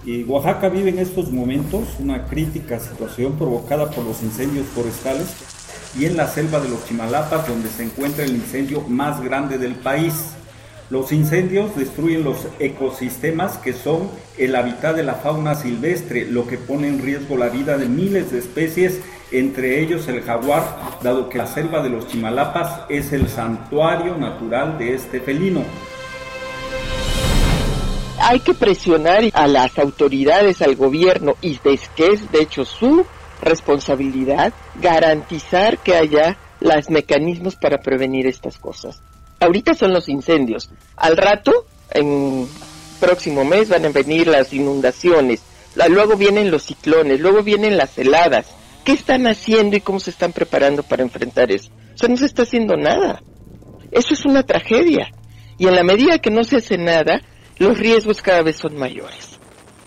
Oaxaca vive en estos momentos una crítica situación provocada por los incendios forestales y en la selva de los Chimalapas, donde se encuentra el incendio más grande del país. Los incendios destruyen los ecosistemas que son el hábitat de la fauna silvestre, lo que pone en riesgo la vida de miles de especies, entre ellos el jaguar, dado que la selva de los Chimalapas es el santuario natural de este felino. Hay que presionar a las autoridades, al gobierno, y que es de hecho su responsabilidad garantizar que haya los mecanismos para prevenir estas cosas. Ahorita son los incendios, al rato, en próximo mes, van a venir las inundaciones, luego vienen los ciclones, luego vienen las heladas. ¿Qué están haciendo y cómo se están preparando para enfrentar eso? O sea, no se está haciendo nada. Eso es una tragedia. Y en la medida que no se hace nada, los riesgos cada vez son mayores.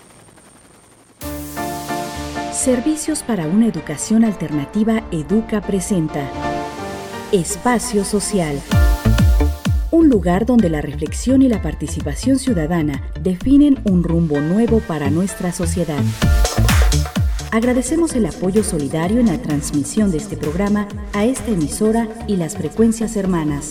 Servicios para una educación alternativa Educa presenta Espacio Social. Un lugar donde la reflexión y la participación ciudadana definen un rumbo nuevo para nuestra sociedad. Agradecemos el apoyo solidario en la transmisión de este programa a esta emisora y las frecuencias hermanas.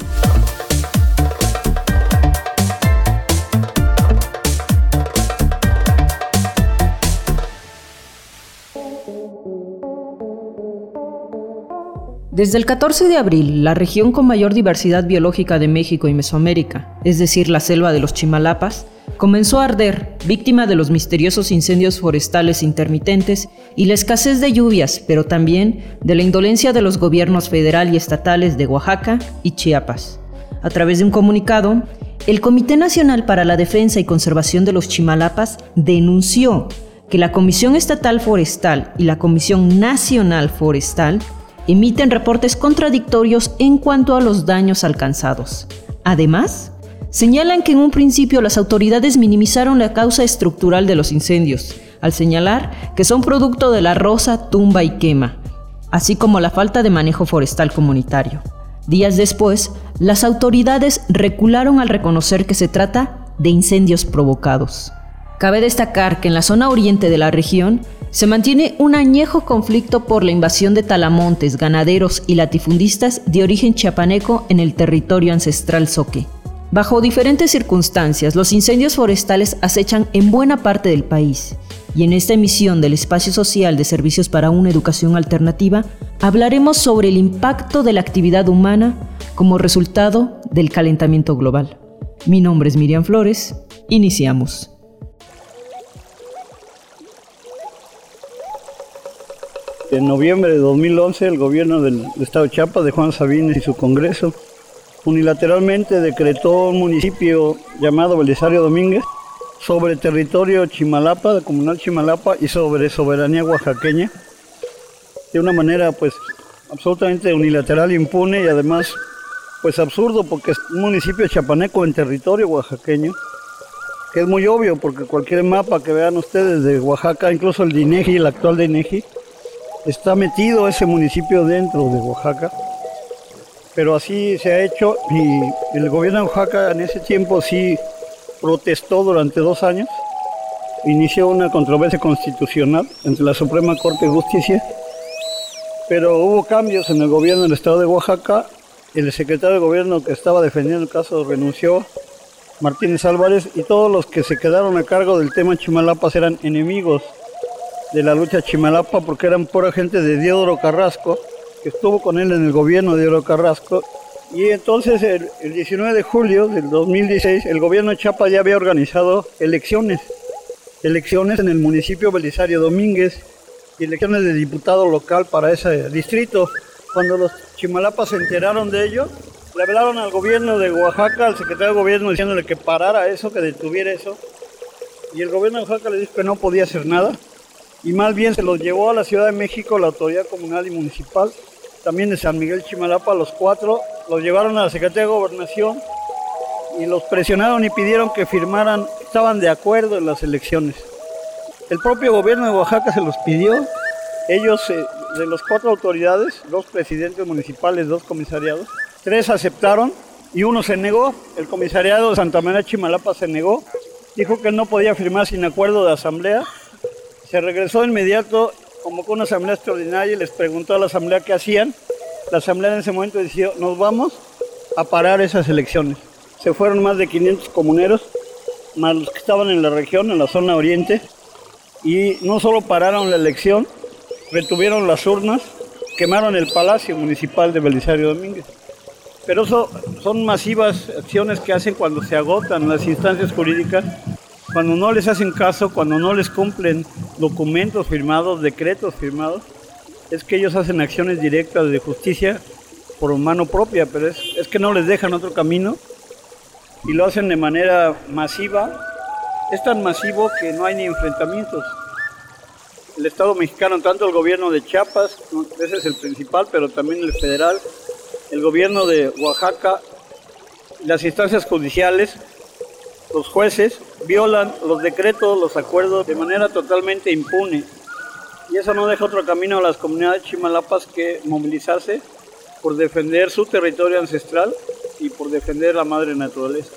Desde el 14 de abril, la región con mayor diversidad biológica de México y Mesoamérica, es decir, la selva de los Chimalapas, comenzó a arder, víctima de los misteriosos incendios forestales intermitentes y la escasez de lluvias, pero también de la indolencia de los gobiernos federal y estatales de Oaxaca y Chiapas. A través de un comunicado, el Comité Nacional para la Defensa y Conservación de los Chimalapas denunció que la Comisión Estatal Forestal y la Comisión Nacional Forestal emiten reportes contradictorios en cuanto a los daños alcanzados. Además, señalan que en un principio las autoridades minimizaron la causa estructural de los incendios, al señalar que son producto de la roza, tumba y quema, así como la falta de manejo forestal comunitario. Días después, las autoridades recularon al reconocer que se trata de incendios provocados. Cabe destacar que en la zona oriente de la región se mantiene un añejo conflicto por la invasión de talamontes, ganaderos y latifundistas de origen chiapaneco en el territorio ancestral Zoque. Bajo diferentes circunstancias, los incendios forestales acechan en buena parte del país. Y en esta emisión del Espacio Social de Servicios para una Educación Alternativa, hablaremos sobre el impacto de la actividad humana como resultado del calentamiento global. Mi nombre es Miriam Flores. Iniciamos. En noviembre de 2011, el gobierno del estado de Chiapas, de Juan Sabines y su Congreso, unilateralmente decretó un municipio llamado Belisario Domínguez sobre territorio Chimalapa, de comunal Chimalapa, y sobre soberanía oaxaqueña, de una manera absolutamente unilateral, impune y además absurdo, porque es un municipio chiapaneco en territorio oaxaqueño, que es muy obvio porque cualquier mapa que vean ustedes de Oaxaca, incluso el de INEGI, el actual de INEGI, está metido ese municipio dentro de Oaxaca, pero así se ha hecho y el gobierno de Oaxaca en ese tiempo sí protestó durante 2 años, inició una controversia constitucional entre la Suprema Corte de Justicia, pero hubo cambios en el gobierno del estado de Oaxaca, el secretario de gobierno que estaba defendiendo el caso renunció, Martínez Álvarez, y todos los que se quedaron a cargo del tema Chimalapas eran enemigos de la lucha Chimalapa porque eran pura gente de Diodoro Carrasco, que estuvo con él en el gobierno de Diodoro Carrasco. Y entonces el 19 de julio del 2016 el gobierno de Chiapas ya había organizado elecciones en el municipio Belisario Domínguez y elecciones de diputado local para ese distrito. Cuando los Chimalapas se enteraron de ello, le hablaron al gobierno de Oaxaca, al secretario de gobierno, diciéndole que parara eso, que detuviera eso, y el gobierno de Oaxaca le dijo que no podía hacer nada. Y más bien se los llevó a la Ciudad de México, la autoridad comunal y municipal, también de San Miguel Chimalapa, los 4, los llevaron a la Secretaría de Gobernación y los presionaron y pidieron que firmaran, estaban de acuerdo en las elecciones. El propio gobierno de Oaxaca se los pidió, ellos, de las 4 autoridades, 2 presidentes municipales, 2 comisariados, 3 aceptaron y 1 se negó. El comisariado de Santa María Chimalapa se negó Dijo que no podía firmar sin acuerdo de asamblea. Se regresó de inmediato, convocó una asamblea extraordinaria y les preguntó a la asamblea qué hacían. La asamblea en ese momento decidió, nos vamos a parar esas elecciones. Se fueron más de 500 comuneros, más los que estaban en la región, en la zona oriente, y no solo pararon la elección, retuvieron las urnas, quemaron el Palacio Municipal de Belisario Domínguez. Pero eso son masivas acciones que hacen cuando se agotan las instancias jurídicas, cuando no les hacen caso, cuando no les cumplen documentos firmados, decretos firmados, es que ellos hacen acciones directas de justicia por mano propia, pero es que no les dejan otro camino y lo hacen de manera masiva. Es tan masivo que no hay ni enfrentamientos. El Estado mexicano, tanto el gobierno de Chiapas, ese es el principal, pero también el federal, el gobierno de Oaxaca, las instancias judiciales, los jueces, violan los decretos, los acuerdos de manera totalmente impune. Y eso no deja otro camino a las comunidades chimalapas que movilizarse por defender su territorio ancestral y por defender la madre naturaleza.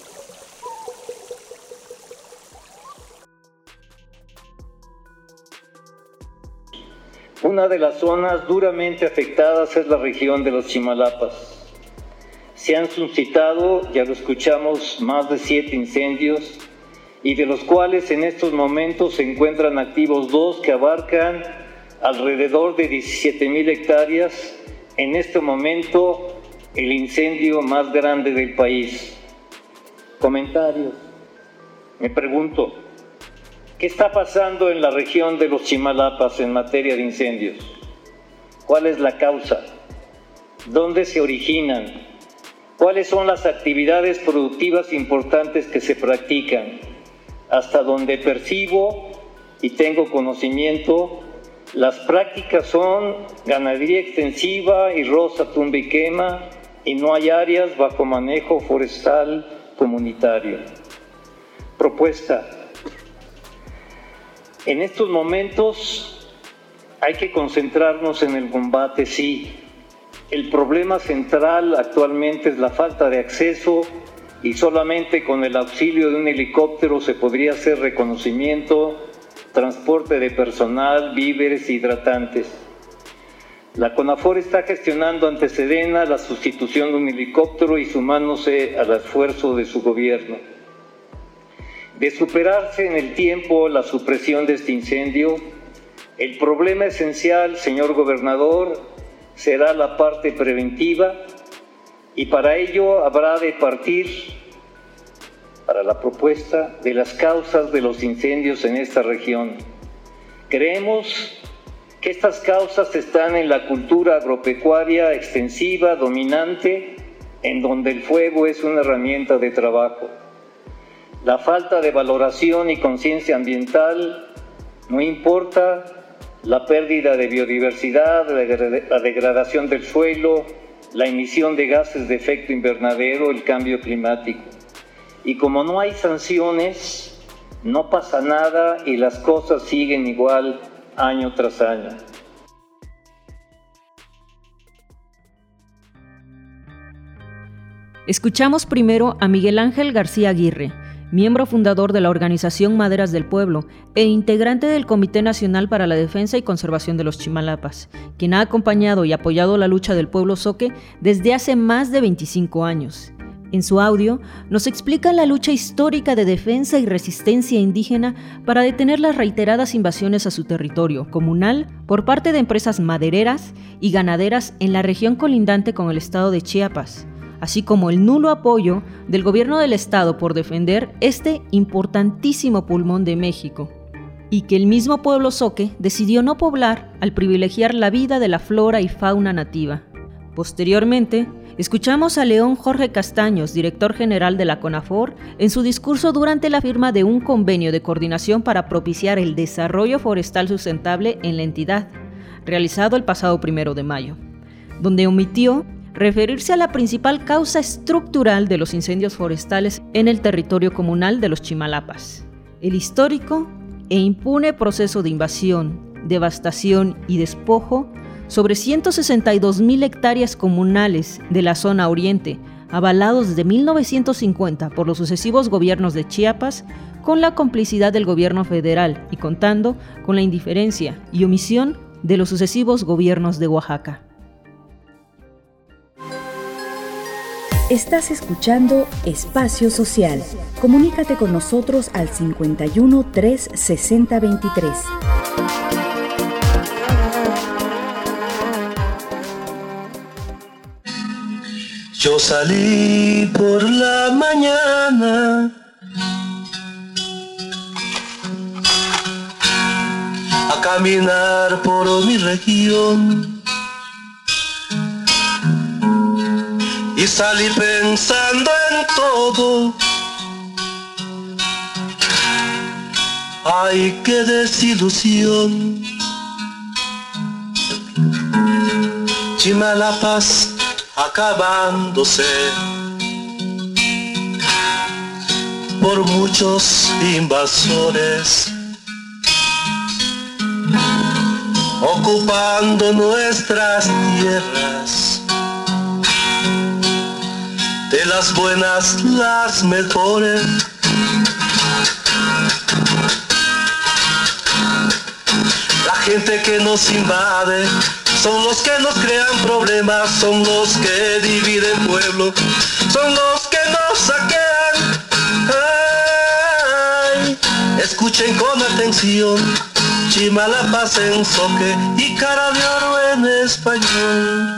Una de las zonas duramente afectadas es la región de los Chimalapas. Se han suscitado, ya lo escuchamos, más de 7 incendios y de los cuales en estos momentos se encuentran activos 2 que abarcan alrededor de 17,000 hectáreas. En este momento, el incendio más grande del país. Comentarios. Me pregunto, ¿qué está pasando en la región de los Chimalapas en materia de incendios? ¿Cuál es la causa? ¿Dónde se originan? ¿Cuáles son las actividades productivas importantes que se practican? Hasta donde percibo y tengo conocimiento, las prácticas son ganadería extensiva y roza, tumba y quema, y no hay áreas bajo manejo forestal comunitario. Propuesta. En estos momentos hay que concentrarnos en el combate, sí. El problema central actualmente es la falta de acceso y solamente con el auxilio de un helicóptero se podría hacer reconocimiento, transporte de personal, víveres e hidratantes. La CONAFOR está gestionando ante Sedena la sustitución de un helicóptero y sumándose al esfuerzo de su gobierno. De superarse en el tiempo la supresión de este incendio, el problema esencial, señor gobernador, será la parte preventiva y para ello habrá de partir para la propuesta de las causas de los incendios en esta región. Creemos que estas causas están en la cultura agropecuaria extensiva, dominante, en donde el fuego es una herramienta de trabajo. La falta de valoración y conciencia ambiental, no importa la pérdida de biodiversidad, la degradación del suelo, la emisión de gases de efecto invernadero, el cambio climático. Y como no hay sanciones, no pasa nada y las cosas siguen igual año tras año. Escuchamos primero a Miguel Ángel García Aguirre, miembro fundador de la organización Maderas del Pueblo e integrante del Comité Nacional para la Defensa y Conservación de los Chimalapas, quien ha acompañado y apoyado la lucha del pueblo zoque desde hace más de 25 años. En su audio nos explica la lucha histórica de defensa y resistencia indígena para detener las reiteradas invasiones a su territorio comunal por parte de empresas madereras y ganaderas en la región colindante con el estado de Chiapas, así como el nulo apoyo del gobierno del estado por defender este importantísimo pulmón de México, y que el mismo pueblo zoque decidió no poblar al privilegiar la vida de la flora y fauna nativa. Posteriormente, escuchamos a León Jorge Castaños, director general de la CONAFOR, en su discurso durante la firma de un convenio de coordinación para propiciar el desarrollo forestal sustentable en la entidad, realizado el pasado 1 de mayo, donde omitió referirse a la principal causa estructural de los incendios forestales en el territorio comunal de los Chimalapas: el histórico e impune proceso de invasión, devastación y despojo sobre 162,000 hectáreas comunales de la zona oriente, avalados desde 1950 por los sucesivos gobiernos de Chiapas, con la complicidad del gobierno federal y contando con la indiferencia y omisión de los sucesivos gobiernos de Oaxaca. Estás escuchando Espacio Social. Comunícate con nosotros al 51 3 60 23. Yo salí por la mañana a caminar por mi región y salí pensando en todo. Ay, qué desilusión. Chimalapaz acabándose por muchos invasores, ocupando nuestras tierras, de las buenas las mejores. La gente que nos invade son los que nos crean problemas, son los que dividen pueblo, son los que nos saquean. Ay, escuchen con atención, Chimalapaz en soque y cara de oro en español.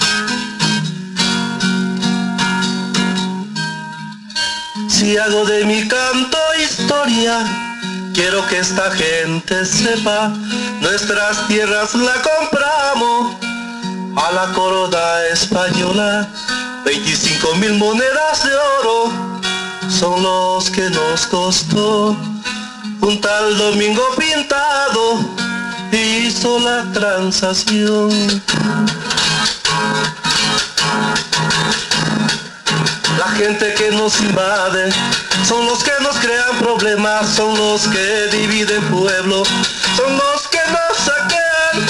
Si hago de mi canto historia, quiero que esta gente sepa, nuestras tierras la compramos a la corona española. 25,000 monedas de oro son los que nos costó. Un tal Domingo Pintado hizo la transacción. La gente que nos invade son los que nos crean problemas, son los que dividen pueblo, son los que nos saquean.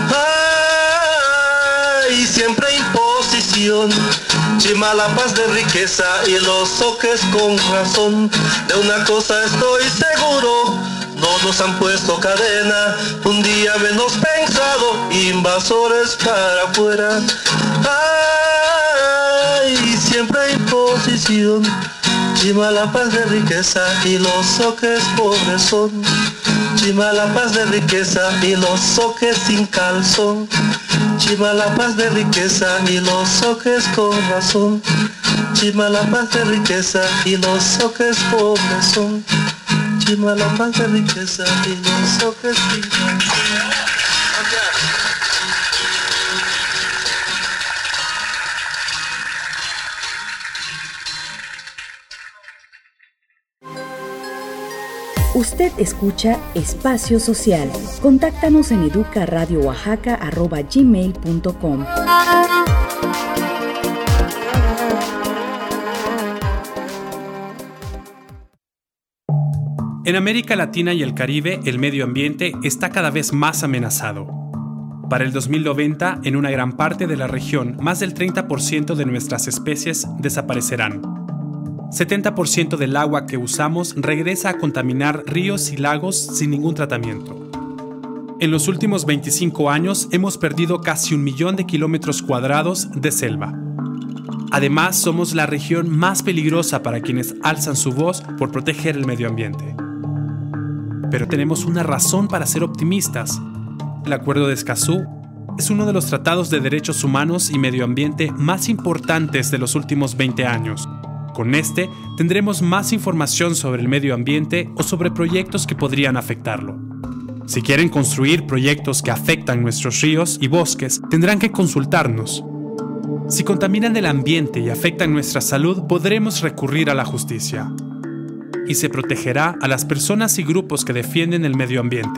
Ay, siempre imposición. Chimalapaz de riqueza y los soques con razón. De una cosa estoy seguro, no nos han puesto cadena, un día menos pensado, invasores para afuera. Ay, siempre hay imposición. Chimalapaz de riqueza y los soques pobres son. Chimalapaz de riqueza y los soques sin calzón. Chimalapaz de riqueza y los soques con razón. Chimalapaz de riqueza y los soques pobres son. Chimalapaz de riqueza y los soques sin calzón. Usted escucha Espacio Social. Contáctanos en educaradiooaxaca@gmail.com. En América Latina y el Caribe, el medio ambiente está cada vez más amenazado. Para el 2090, en una gran parte de la región, más del 30% de nuestras especies desaparecerán. 70% del agua que usamos regresa a contaminar ríos y lagos sin ningún tratamiento. En los últimos 25 años hemos perdido casi 1 millón de kilómetros cuadrados de selva. Además, somos la región más peligrosa para quienes alzan su voz por proteger el medio ambiente. Pero tenemos una razón para ser optimistas. El Acuerdo de Escazú es uno de los tratados de derechos humanos y medio ambiente más importantes de los últimos 20 años. Con este, tendremos más información sobre el medio ambiente o sobre proyectos que podrían afectarlo. Si quieren construir proyectos que afectan nuestros ríos y bosques, tendrán que consultarnos. Si contaminan el ambiente y afectan nuestra salud, podremos recurrir a la justicia. Y se protegerá a las personas y grupos que defienden el medio ambiente.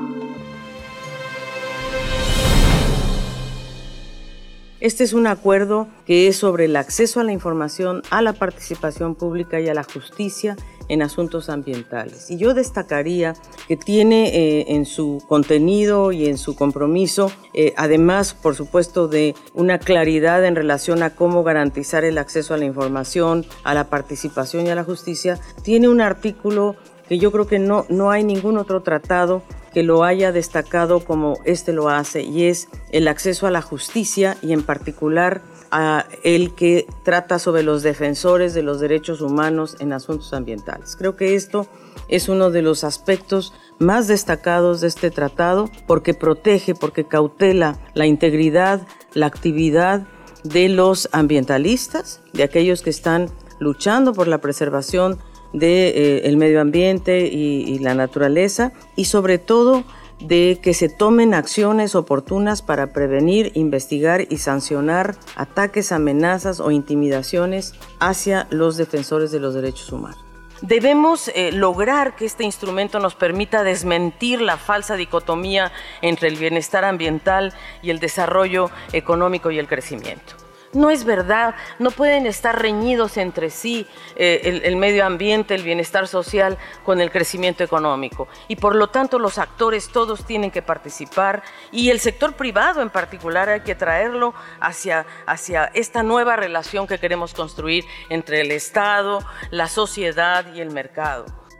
Este es un acuerdo que es sobre el acceso a la información, a la participación pública y a la justicia en asuntos ambientales. Y yo destacaría que tiene en su contenido y en su compromiso, además, por supuesto, de una claridad en relación a cómo garantizar el acceso a la información, a la participación y a la justicia, tiene un artículo que yo creo que no hay ningún otro tratado que lo haya destacado como este lo hace, y es el acceso a la justicia, y en particular a el que trata sobre los defensores de los derechos humanos en asuntos ambientales. Creo que esto es uno de los aspectos más destacados de este tratado, porque protege, porque cautela la integridad, la actividad de los ambientalistas, de aquellos que están luchando por la preservación del medio ambiente y la naturaleza, y sobre todo de que se tomen acciones oportunas para prevenir, investigar y sancionar ataques, amenazas o intimidaciones hacia los defensores de los derechos humanos. Debemos lograr que este instrumento nos permita desmentir la falsa dicotomía entre el bienestar ambiental y el desarrollo económico y el crecimiento. No es verdad, no pueden estar reñidos entre sí el medio ambiente, el bienestar social con el crecimiento económico, y por lo tanto los actores todos tienen que participar, y el sector privado en particular hay que traerlo hacia esta nueva relación que queremos construir entre el Estado, la sociedad y el mercado.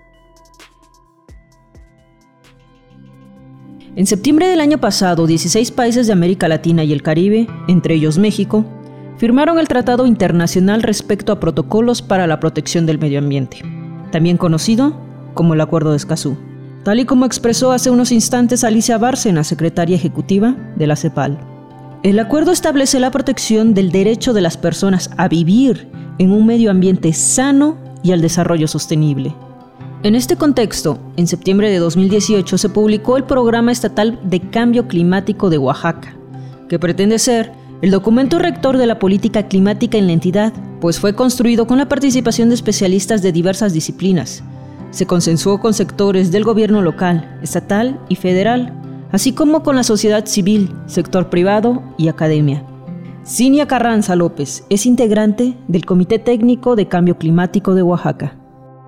En septiembre del año pasado, 16 países de América Latina y el Caribe, entre ellos México, firmaron el Tratado Internacional respecto a protocolos para la protección del medio ambiente, también conocido como el Acuerdo de Escazú, tal y como expresó hace unos instantes Alicia Bárcena, secretaria ejecutiva de la CEPAL. El acuerdo establece la protección del derecho de las personas a vivir en un medio ambiente sano y al desarrollo sostenible. En este contexto, en septiembre de 2018 se publicó el Programa Estatal de Cambio Climático de Oaxaca, que pretende ser el documento rector de la política climática en la entidad, pues fue construido con la participación de especialistas de diversas disciplinas. Se consensuó con sectores del gobierno local, estatal y federal, así como con la sociedad civil, sector privado y academia. Cinia Carranza López es integrante del Comité Técnico de Cambio Climático de Oaxaca.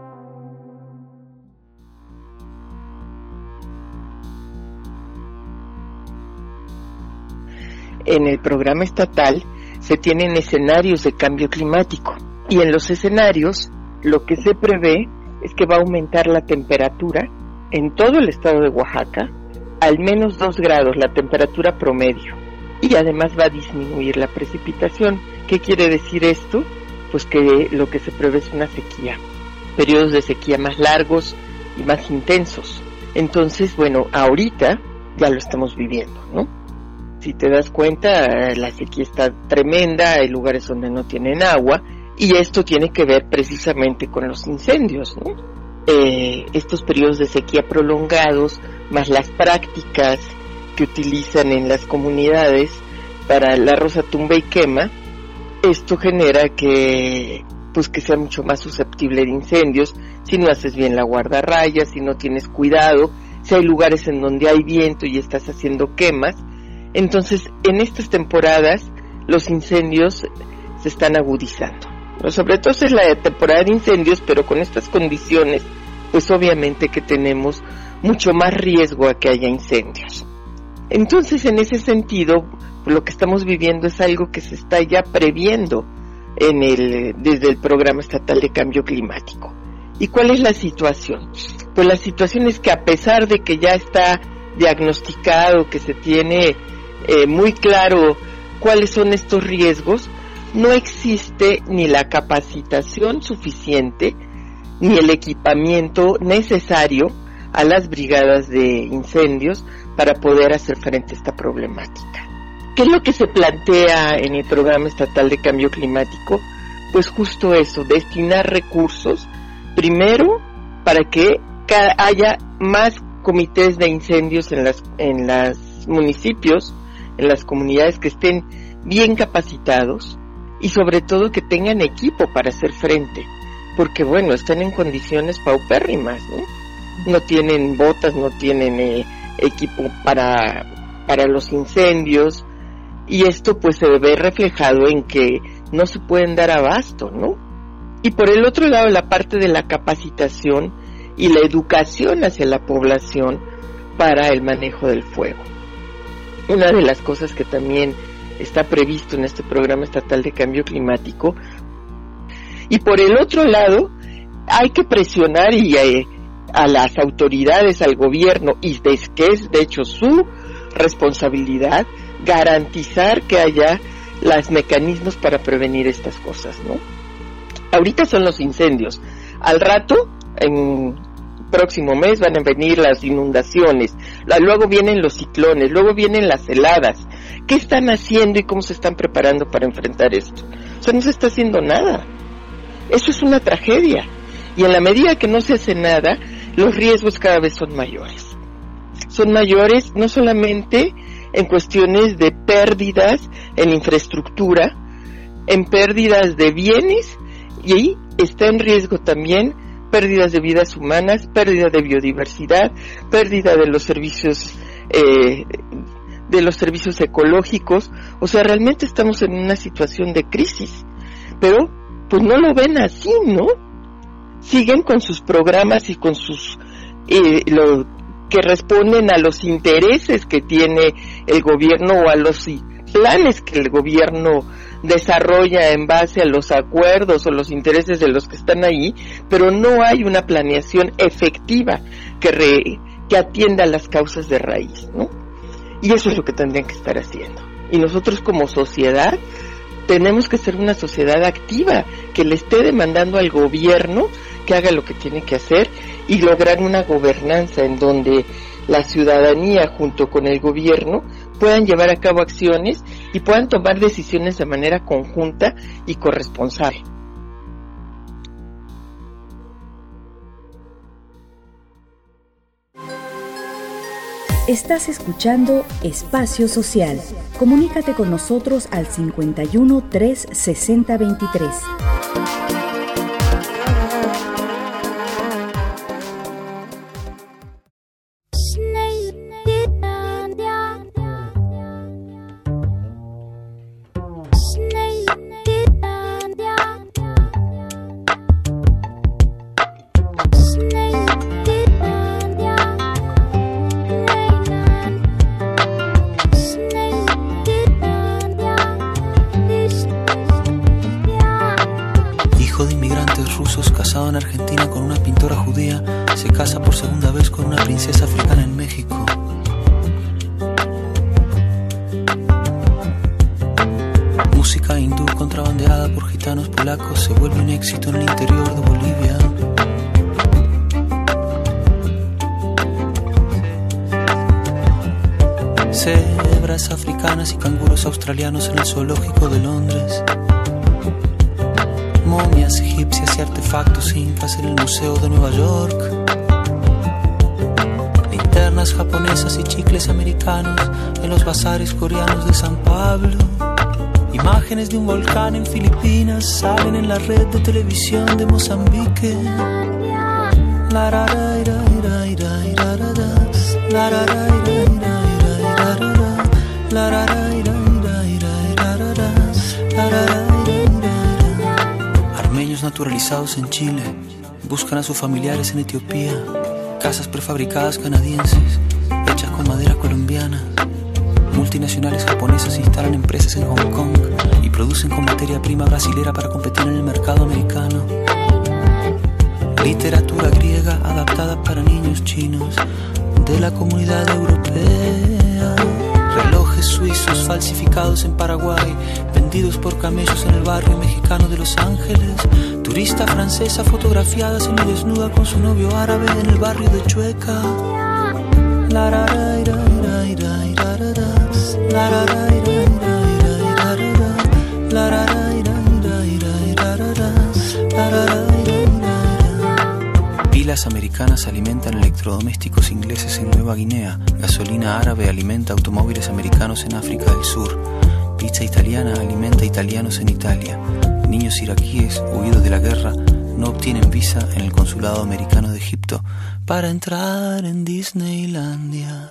En el programa estatal se tienen escenarios de cambio climático, y en los escenarios lo que se prevé es que va a aumentar la temperatura en todo el estado de Oaxaca al menos 2 grados, la temperatura promedio, y además va a disminuir la precipitación. ¿Qué quiere decir esto? Pues que lo que se prevé es una sequía, periodos de sequía más largos y más intensos. Entonces, bueno, ahorita ya lo estamos viviendo, ¿no? Si te das cuenta, la sequía está tremenda, hay lugares donde no tienen agua, y esto tiene que ver precisamente con los incendios, ¿no? Estos periodos de sequía prolongados, más las prácticas que utilizan en las comunidades para la roza, tumba y quema, esto genera que sea mucho más susceptible de incendios si no haces bien la guardarraya, si no tienes cuidado, si hay lugares en donde hay viento y estás haciendo quemas. Entonces, en estas temporadas, los incendios se están agudizando. Sobre todo es la temporada de incendios, pero con estas condiciones, pues obviamente que tenemos mucho más riesgo a que haya incendios. Entonces, en ese sentido, lo que estamos viviendo es algo que se está ya previendo desde el Programa Estatal de Cambio Climático. ¿Y cuál es la situación? Pues la situación es que, a pesar de que ya está diagnosticado, que se tiene muy claro cuáles son estos riesgos, no existe ni la capacitación suficiente ni el equipamiento necesario a las brigadas de incendios para poder hacer frente a esta problemática. ¿Qué es lo que se plantea en el Programa Estatal de Cambio Climático? Pues justo eso, destinar recursos, primero, para que haya más comités de incendios en los municipios, en las comunidades, que estén bien capacitados y sobre todo que tengan equipo para hacer frente, porque bueno, están en condiciones paupérrimas, ¿no? No tienen botas, no tienen equipo para los incendios, y esto pues se ve reflejado en que no se pueden dar abasto, ¿no? Y por el otro lado, la parte de la capacitación y la educación hacia la población para el manejo del fuego. Una de las cosas que también está previsto en este programa estatal de cambio climático. Y por el otro lado, hay que presionar a las autoridades, al gobierno, y que es de hecho su responsabilidad, garantizar que haya los mecanismos para prevenir estas cosas, ¿no? Ahorita son los incendios. Al rato, en próximo mes, van a venir las inundaciones. Luego vienen los ciclones, luego vienen las heladas. ¿Qué están haciendo y cómo se están preparando para enfrentar esto? O sea, no se está haciendo nada. Eso es una tragedia. Y en la medida que no se hace nada, los riesgos cada vez son mayores. Son mayores no solamente en cuestiones de pérdidas en infraestructura, en pérdidas de bienes, y ahí está en riesgo también pérdidas de vidas humanas, pérdida de biodiversidad, pérdida de los servicios ecológicos. O sea, realmente estamos en una situación de crisis, pero pues no lo ven así, ¿no? Siguen con sus programas y con sus lo que responden a los intereses que tiene el gobierno o a los planes que el gobierno desarrolla en base a los acuerdos o los intereses de los que están ahí, pero no hay una planeación efectiva que atienda a las causas de raíz, ¿no? Y eso es lo que tendrían que estar haciendo. Y nosotros como sociedad tenemos que ser una sociedad activa, que le esté demandando al gobierno que haga lo que tiene que hacer y lograr una gobernanza en donde la ciudadanía junto con el gobierno puedan llevar a cabo acciones y puedan tomar decisiones de manera conjunta y corresponsable. Estás escuchando Espacio Social. Comunícate con nosotros al 51 3 60 23. Cebras africanas y canguros australianos en el zoológico de Londres. Momias egipcias y artefactos incas en el Museo de Nueva York. Linternas japonesas y chicles americanos en los bazares coreanos de San Pablo. Imágenes de un volcán en Filipinas salen en la red de televisión de Mozambique. La ra ra ira ira ira ira ra ra. La ra ra ira ira ira ira ra ra. La ra ra ira ira ira ira ra ra. La ra ra ira ira ira. Armenios naturalizados en Chile buscan a sus familiares en Etiopía. Casas prefabricadas canadienses hechas con madera colombiana. Multinacionales japonesas instalan empresas en Hong Kong y producen con materia prima brasilera para competir en el mercado americano. Literatura griega adaptada para niños chinos de la comunidad europea. Relojes suizos falsificados en Paraguay, vendidos por camellos en el barrio mexicano de Los Ángeles. Turista francesa fotografiada semidesnuda con su novio árabe en el barrio de Chueca. La ra ra ira ira ira ira ra ra. La ra ra ira ira ira ira ra ra. La ra ra ira ira ira ira ra ra. La ra ra ira ira ira. Pilas americanas alimentan electrodomésticos ingleses en Nueva Guinea. Gasolina árabe alimenta automóviles americanos en África del Sur. Pizza italiana alimenta italianos en Italia. Niños iraquíes huidos de la guerra no obtienen visa en el consulado americano de Egipto para entrar en Disneylandia.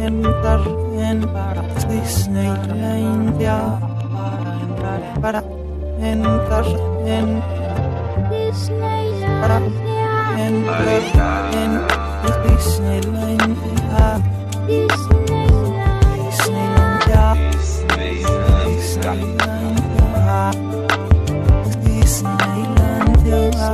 entrar en Disneylandia, para entrar en Disneylandia, para entrar en Disneylandia, Disneylandia, Disneylandia, Disneylandia.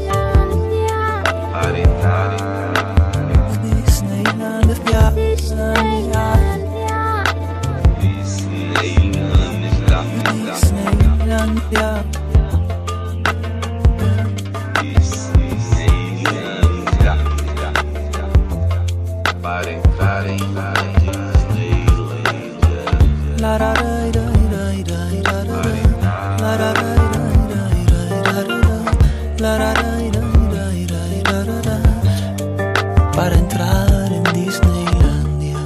Para entrar en Disneylandia.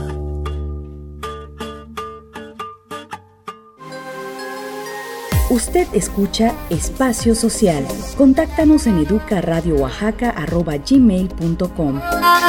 Usted escucha Espacio Social. Contáctanos en educaradiooaxaca@gmail.com.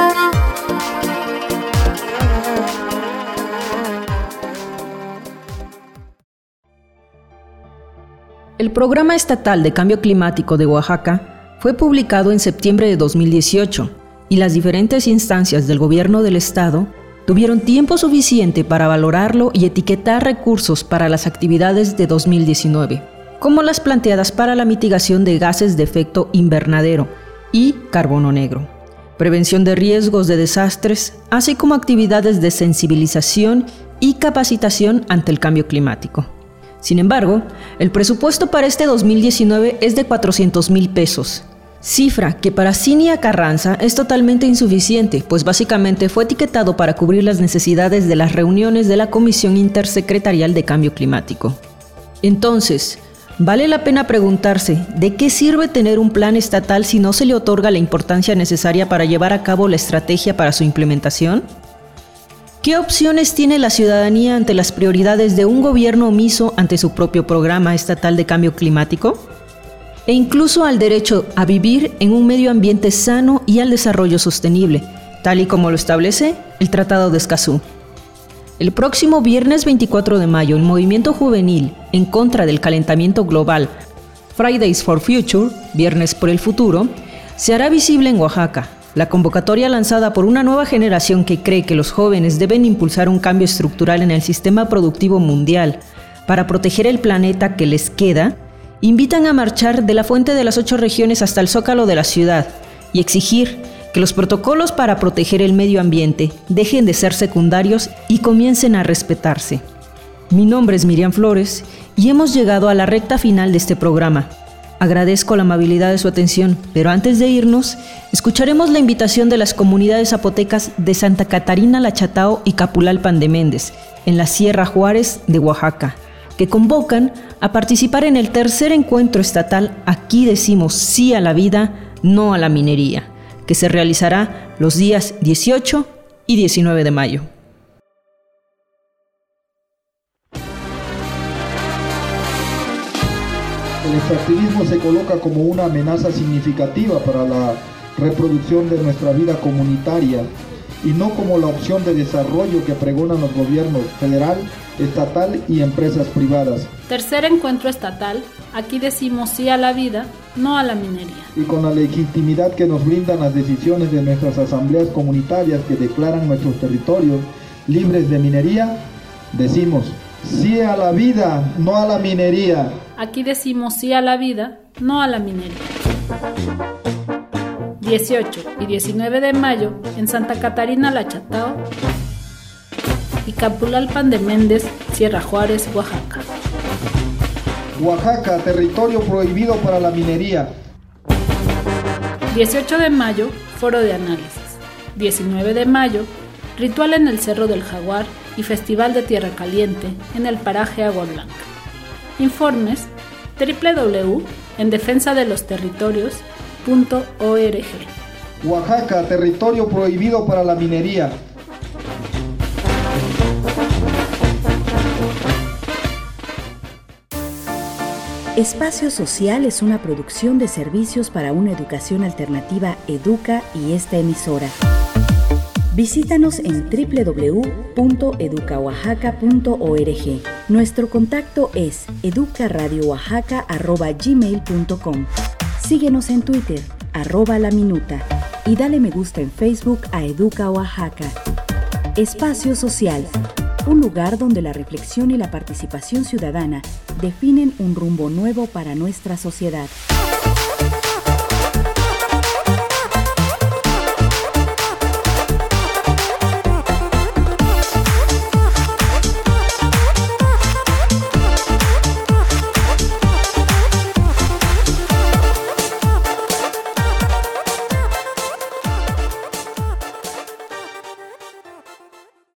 El Programa Estatal de Cambio Climático de Oaxaca fue publicado en septiembre de 2018 y las diferentes instancias del gobierno del estado tuvieron tiempo suficiente para valorarlo y etiquetar recursos para las actividades de 2019, como las planteadas para la mitigación de gases de efecto invernadero y carbono negro, prevención de riesgos de desastres, así como actividades de sensibilización y capacitación ante el cambio climático. Sin embargo, el presupuesto para este 2019 es de 400,000 pesos, cifra que para Cinia Carranza es totalmente insuficiente, pues básicamente fue etiquetado para cubrir las necesidades de las reuniones de la Comisión Intersecretarial de Cambio Climático. Entonces, vale la pena preguntarse, ¿de qué sirve tener un plan estatal si no se le otorga la importancia necesaria para llevar a cabo la estrategia para su implementación? ¿Qué opciones tiene la ciudadanía ante las prioridades de un gobierno omiso ante su propio programa estatal de cambio climático? E incluso al derecho a vivir en un medio ambiente sano y al desarrollo sostenible, tal y como lo establece el Tratado de Escazú. El próximo viernes 24 de mayo, el movimiento juvenil en contra del calentamiento global, Fridays for Future, Viernes por el Futuro, se hará visible en Oaxaca. La convocatoria lanzada por una nueva generación que cree que los jóvenes deben impulsar un cambio estructural en el sistema productivo mundial para proteger el planeta que les queda, invitan a marchar de la Fuente de las 8 regiones hasta el Zócalo de la ciudad y exigir que los protocolos para proteger el medio ambiente dejen de ser secundarios y comiencen a respetarse. Mi nombre es Miriam Flores y hemos llegado a la recta final de este programa. Agradezco la amabilidad de su atención, pero antes de irnos, escucharemos la invitación de las comunidades zapotecas de Santa Catarina La Chatao y Capulalpan de Méndez, en la Sierra Juárez de Oaxaca, que convocan a participar en el tercer encuentro estatal Aquí decimos sí a la vida, no a la minería, que se realizará los días 18 y 19 de mayo. El extractivismo se coloca como una amenaza significativa para la reproducción de nuestra vida comunitaria y no como la opción de desarrollo que pregonan los gobiernos federal, estatal y empresas privadas. Tercer encuentro estatal, Aquí decimos sí a la vida, no a la minería. Y con la legitimidad que nos brindan las decisiones de nuestras asambleas comunitarias que declaran nuestros territorios libres de minería, decimos sí a la vida, no a la minería. Aquí decimos sí a la vida, no a la minería. 18 y 19 de mayo en Santa Catarina La Chatao y Capulalpan de Méndez, Sierra Juárez, Oaxaca. Oaxaca, territorio prohibido para la minería. 18 de mayo, foro de análisis. 19 de mayo, ritual en el Cerro del Jaguar y Festival de Tierra Caliente en el paraje Agua Blanca. Informes www.endefensadelosterritorios.org. Oaxaca, territorio prohibido para la minería. Espacio Social es una producción de servicios para una educación alternativa Educa y esta emisora. Visítanos en www.educaoaxaca.org. Nuestro contacto es educaradiooaxaca@gmail.com. Síguenos en Twitter, @laminuta, y dale me gusta en Facebook a Educa Oaxaca. Espacio Social, un lugar donde la reflexión y la participación ciudadana definen un rumbo nuevo para nuestra sociedad.